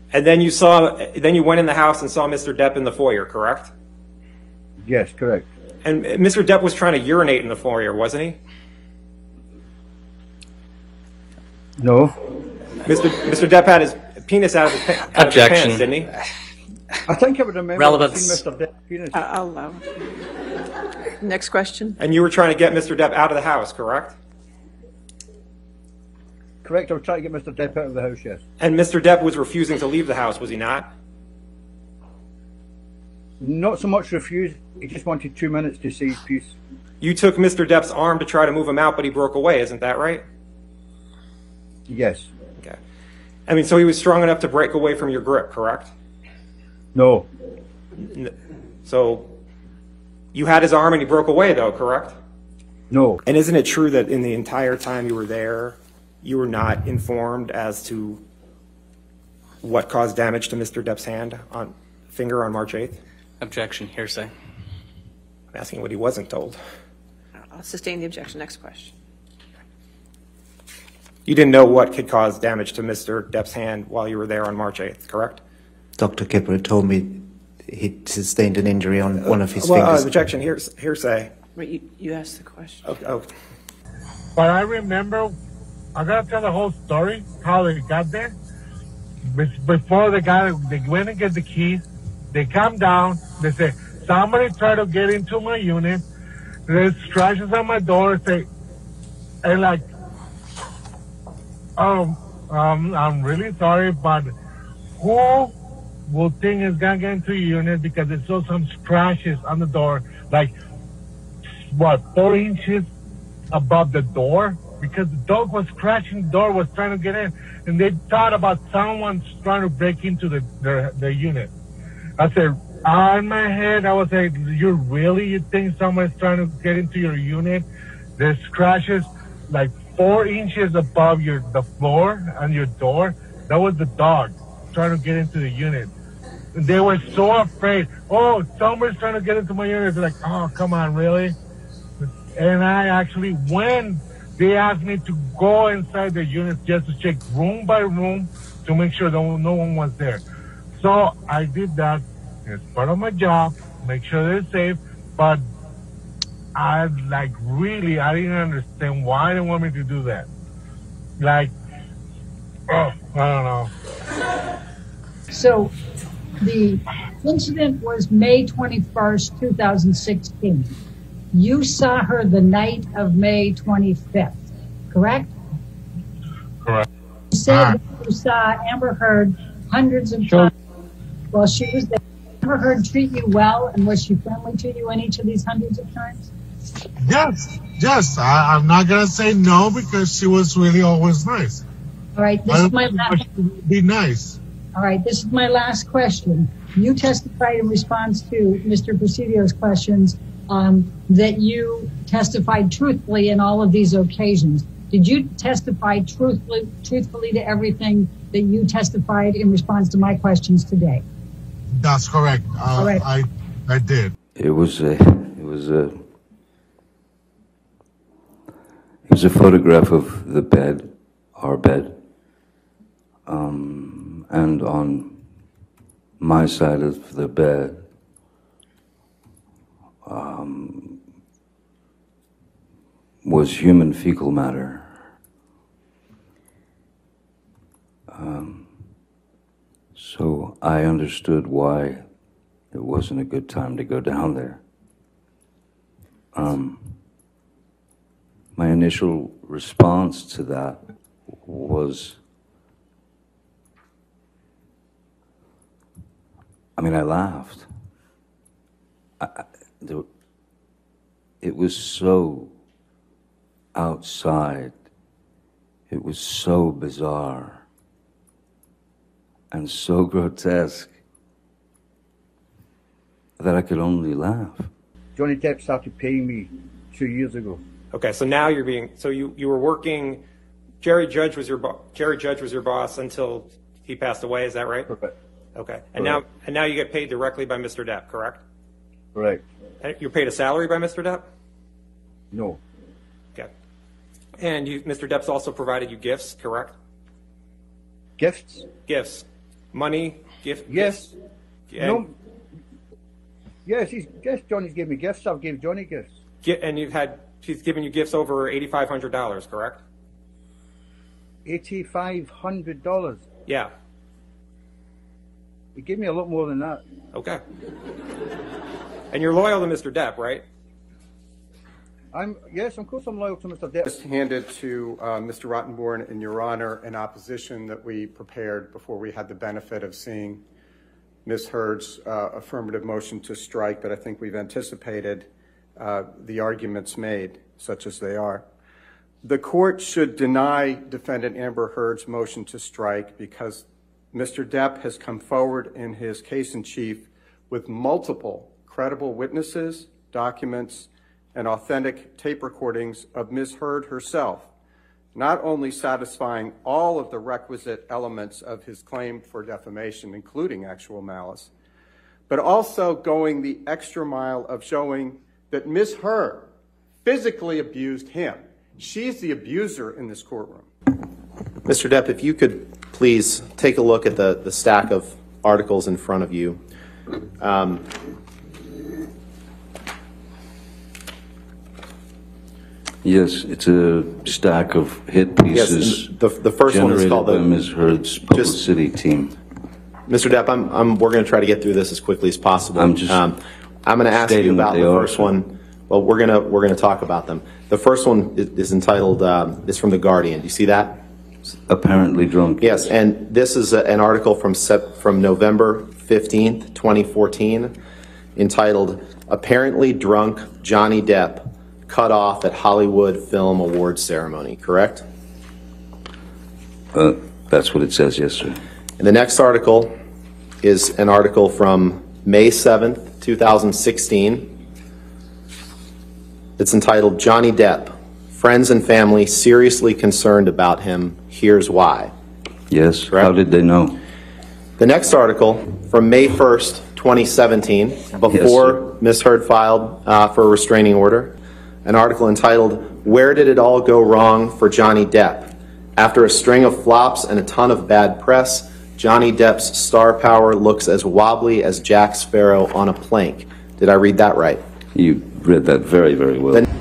And then you went in the house and saw Mr. Depp in the foyer, correct? Yes, correct. And Mr. Depp was trying to urinate in the foyer, wasn't he? No. Mr. Depp had his penis out of his pants, didn't he? I think I would remember Relevance. seeing Mr. Depp's penis. I'll allow it. Next question. And you were trying to get Mr. Depp out of the house, correct? Correct, I was trying to get Mr. Depp out of the house, yes. And Mr. Depp was refusing to leave the house, was he not? Not so much refused, he just wanted 2 minutes to say his piece. You took Mr. Depp's arm to try to move him out, but he broke away, isn't that right? Yes. Okay. I mean, so he was strong enough to break away from your grip, correct? No. So you had his arm and he broke away, though, correct? No. And isn't it true that in the entire time you were there, you were not informed as to what caused damage to Mr. Depp's finger on March 8th? Objection. Hearsay. I'm asking what he wasn't told. I'll sustain the objection. Next question. You didn't know what could cause damage to Mr. Depp's hand while you were there on March 8th, correct? Dr. Kipper told me he sustained an injury on one of his fingers. Objection, hearsay. Wait, you asked the question. Oh. But I remember, I gotta tell the whole story, how they got there. Before they went and get the keys, they come down, they say, somebody tried to get into my unit, there's scratches on my door, and like, I'm really sorry, but who will think it's gonna get into your unit because they saw some scratches on the door, like, 4 inches above the door? Because the dog was scratching the door, was trying to get in, and they thought about someone trying to break into the unit. I said, in my head, I was like, you think someone's trying to get into your unit? There's scratches like 4 inches above the floor on your door. That was the dog trying to get into the unit. And they were so afraid. Oh, someone's trying to get into my unit. They're like, oh, come on, really? And I actually, when they asked me to go inside the unit just to check room by room to make sure that no one was there. So I did that. It's part of my job, make sure they're safe. But I didn't understand why they want me to do that. I don't know. So the incident was May 21st, 2016. You saw her the night of May 25th, correct? Correct. You said that you saw Amber Heard hundreds of times while she was there. Did Amber Heard treat you well, and was she friendly to you in each of these hundreds of times? Yes. I'm not going to say no because she was really always nice. All right, this is my last. Be nice. All right, this is my last question. You testified in response to Mr. Presidio's questions that you testified truthfully in all of these occasions. Did you testify truthfully to everything that you testified in response to my questions today? That's correct. All right. I did. It was a photograph of the bed, our bed, and on my side of the bed was human fecal matter. So I understood why it wasn't a good time to go down there. My initial response to that was, I laughed. It was so outside. It was so bizarre and so grotesque that I could only laugh. Johnny Depp started paying me 2 years ago. Okay, so now you were working. Jerry Judge was your boss until he passed away. Is that right? Correct. Okay, and now you get paid directly by Mr. Depp, correct? Correct. You're paid a salary by Mr. Depp? No. Okay. And Mr. Depp's also provided you gifts, correct? Gifts? Gifts. Money, gift? Yes. And, No. Yes, Johnny's given me gifts. I've given Johnny gifts. and she's given you gifts over $8,500, correct? $8,500. Yeah. He gave me a lot more than that. Okay. And you're loyal to Mr. Depp, right? Yes, of course I'm loyal to Mr. Depp. Just handed to Mr. Rottenborn and Your Honor an opposition that we prepared before we had the benefit of seeing Ms. Heard's affirmative motion to strike, but I think we've anticipated the arguments made, such as they are. The court should deny defendant Amber Heard's motion to strike because Mr. Depp has come forward in his case in chief with multiple credible witnesses, documents, and authentic tape recordings of Ms. Heard herself, not only satisfying all of the requisite elements of his claim for defamation, including actual malice, but also going the extra mile of showing that Ms. Heard physically abused him. She's the abuser in this courtroom. Mr. Depp, if you could please take a look at the stack of articles in front of you. Yes, it's a stack of hit pieces. Yes, the first one is generated called by Ms. Heard's publicity team. Mr. Depp, we're going to try to get through this as quickly as possible. I'm just I'm going to ask you stating about what the they are, first one. Well, we're going to talk about them. The first one is entitled, is from The Guardian. Do you see that? Apparently drunk. Yes, and this is an article from November 15th, 2014, entitled, Apparently Drunk Johnny Depp Cut Off at Hollywood Film Awards Ceremony, correct? That's what it says, yes, sir. And the next article is an article from May 7th, 2016. It's entitled, Johnny Depp, Friends and Family Seriously Concerned About Him. Here's Why. Yes, Correct? how did they know? The next article from May 1st, 2017, before Ms. Heard filed for a restraining order, an article entitled, Where Did It All Go Wrong for Johnny Depp? After a string of flops and a ton of bad press, Johnny Depp's star power looks as wobbly as Jack Sparrow on a plank. Did I read that right? You read that very, very well.